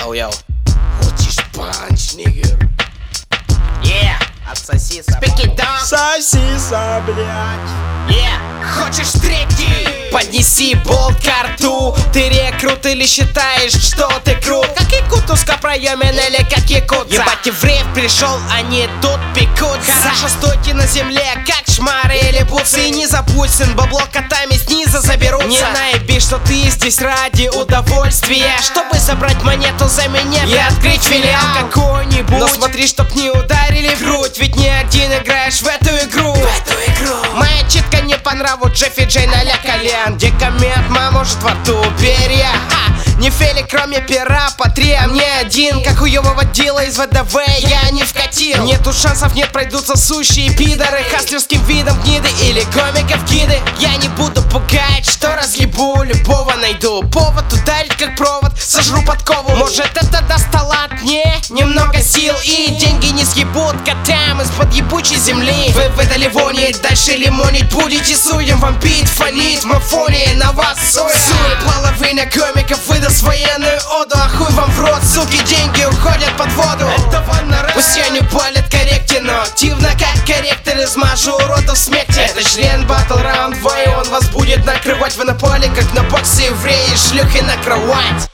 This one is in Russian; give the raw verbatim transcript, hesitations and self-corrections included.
Йоу-йоу. Хочешь панч, нигер? Yeah, отсоси сосиса. Сосиса, блядь. Yeah. Хочешь третий? Поднеси болт ко рту. Ты рекрут или считаешь, что ты крут? Как якут узкопроемен или как якутца? Ебать, евреев пришел, они тут пекутся. Хорошо, стойте на земле, как шмары или буцы. И не забудь, сын, бабло котами снизу заберутся. Не наеби, что ты здесь ради удовольствия, чтобы забрать монету за меня и открыть филиал какой-нибудь. Но смотри, чтоб не ударили в грудь, ведь не один играешь в эту игру. В эту игру. Моя читка не по нраву Джеффи Джейн а-ля Колян. Декамент, мама может во рту перья. Ха! Не фели, кроме пера, по три, а мне один. Как хуёвого дела из ВДВ я не вкатил. Нету шансов, нет, пройдутся сущие пидоры хаслерским видом гниды или комиков гиды. Я не буду пугать, что разъебу, любого найду повод ударить как провод, сожру подкову. Может это даст талантнее немного сил, и деньги не съебут котям из-под ебучей земли. Вы выдали вони, дальше лимонить будете. Судим вам бит, фонит, мафония на вас сует. Сует половина комиков выдаст военную оду, а хуй вам в рот, суки, деньги уходят под воду. Пусть я не палит корректен, но активно как корректор измажу уродов в смерти. Это член батл раунд два, и он вас будет накрывать. Вы на поле, как на боксе евреи, шлюхи на кровать.